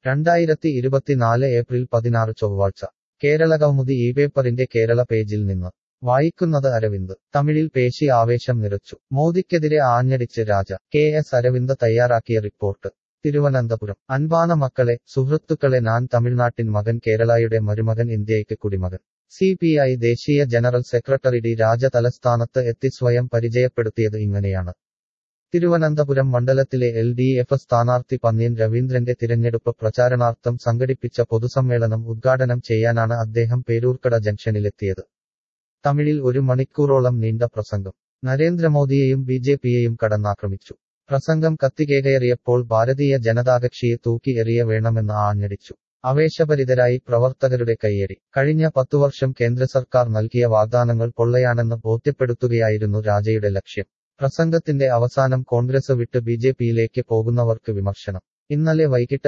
2024 April 16 ചൊവ്വാഴ്ച കേരളകൗമുദി ഈ പേപ്പറിന്റെ കേരള പേജിൽ നിന്ന് വായിക്കുന്നത് അരവിന്ദ് തമിഴിൽ പേശി ആവേശം നിറച്ചു മോദിക്കെതിരെ ആഞ്ഞടിച്ച് രാജ കെ.എസ്. അരവിന്ദ് തയ്യാറാക്കിയ റിപ്പോർട്ട് തിരുവനന്തപുരം അൻപാന മക്കളെ സുഹൃത്തുക്കളെ ഞാൻ തമിഴ്നാട്ടിൻ മകൻ കേരളയുടെ മരുമകൻ ഇന്ത്യയ്ക്ക് കുടിമകൻ CPI ദേശീയ ജനറൽ സെക്രട്ടറി ഡി രാജ തലസ്ഥാനത്ത് എത്തി സ്വയം പരിചയപ്പെടുത്തിയത് ഇങ്ങനെയാണ് തിരുവനന്തപുരം മണ്ഡലത്തിലെ LDF സ്ഥാനാർത്ഥി പന്ന്യൻ രവീന്ദ്രന്റെ തിരഞ്ഞെടുപ്പ് പ്രചാരണാർത്ഥം സംഘടിപ്പിച്ച പൊതുസമ്മേളനം ഉദ്ഘാടനം ചെയ്യാനാണ് അദ്ദേഹം പേരൂർക്കട ജംഗ്ഷനിലെത്തിയത് തമിഴിൽ 1 മണിക്കൂറോളം നീണ്ട പ്രസംഗം നരേന്ദ്രമോദിയെയും BJPയെയും കടന്നാക്രമിച്ചു പ്രസംഗം കത്തികേകയറിയപ്പോൾ ഭാരതീയ ജനതാകക്ഷിയെ തൂക്കി എറിയ വേണമെന്ന് ആഞ്ഞടിച്ചു ആവേശഭരിതരായി പ്രവർത്തകരുടെ കയ്യടി കഴിഞ്ഞ 10 വർഷം കേന്ദ്ര സർക്കാർ നൽകിയ വാഗ്ദാനങ്ങൾ പൊള്ളയാണെന്ന് ബോധ്യപ്പെടുത്തുകയായിരുന്നു രാജയുടെ ലക്ഷ്യം പ്രസംഗത്തിന്റെ അവസാനം കോൺഗ്രസ് വിട്ട് BJPയിലേക്ക് പോകുന്നവർക്ക് വിമർശനം ഇന്നലെ വൈകിട്ട്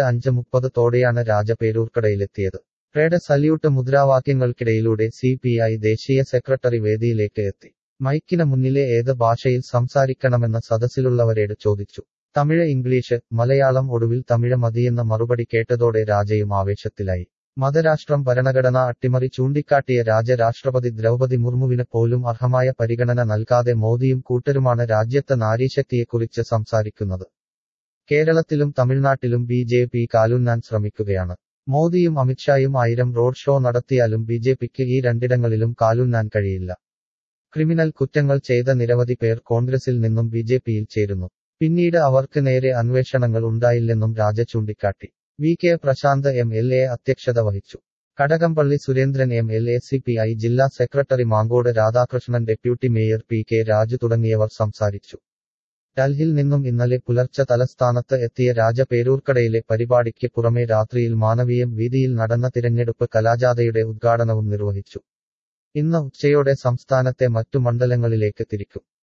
5:30 രാജ പേരൂർക്കടയിലെത്തിയത് റെഡ് സല്യൂട്ട് മുദ്രാവാക്യങ്ങൾക്കിടയിലൂടെ CPI ദേശീയ സെക്രട്ടറി വേദിയിലേക്ക് എത്തി മൈക്കിന് മുന്നിലെ ഏത് ഭാഷയിൽ സംസാരിക്കണമെന്ന് സദസ്സിലുള്ളവരോട് ചോദിച്ചു തമിഴ് ഇംഗ്ലീഷ് മലയാളം ഒടുവിൽ തമിഴ് മതിയെന്ന മറുപടി കേട്ടതോടെ രാജയും ആവേശത്തിലായി മതരാഷ്ട്രം ഭരണഘടനാ അട്ടിമറി ചൂണ്ടിക്കാട്ടിയ രാജ രാഷ്ട്രപതി ദ്രൗപദി മുർമുവിന് പോലും അർഹമായ പരിഗണന നൽകാതെ മോദിയും കൂട്ടരുമാണ് രാജ്യത്തെ നാരീശക്തിയെക്കുറിച്ച് സംസാരിക്കുന്നത് കേരളത്തിലും തമിഴ്നാട്ടിലും BJP കാലുന്നാൻ ശ്രമിക്കുകയാണ് മോദിയും അമിത്ഷായും 1000 റോഡ് ഷോ നടത്തിയാലും BJPക്ക് ഈ രണ്ടിടങ്ങളിലും കാലുന്നാൻ കഴിയില്ല ക്രിമിനൽ കുറ്റങ്ങൾ ചെയ്ത നിരവധി പേർ കോൺഗ്രസിൽ നിന്നും BJPയിൽ ചേരുന്നു പിന്നീട് അവർക്ക് നേരെ അന്വേഷണങ്ങൾ ഉണ്ടായില്ലെന്നും രാജ ചൂണ്ടിക്കാട്ടി VK പ്രശാന്ത് MLA അധ്യക്ഷത വഹിച്ചു കടകംപള്ളി സുരേന്ദ്രൻ MLA CPI ജില്ലാ സെക്രട്ടറി Mankode Radhakrishnan deputy mayor PK Raju തുടങ്ങിയവർ സംസാരിച്ചു ഡൽഹിയിൽ നിന്നും ഇന്നലെ പുലർച്ചെ തലസ്ഥാനത്ത് എത്തിയ രാജ പേരൂർക്കടയിലെ പരിപാടിക്ക് പുറമെ രാത്രിയിൽ മാനവീയം വീതിയിൽ നടന്ന തിരഞ്ഞെടുപ്പ് കലാജാഥയുടെ ഉദ്ഘാടനവും നിർവഹിച്ചു ഇന്ന് ഉച്ചയോടെ സംസ്ഥാനത്തെ മറ്റു മണ്ഡലങ്ങളിലേക്ക് തിരിക്കും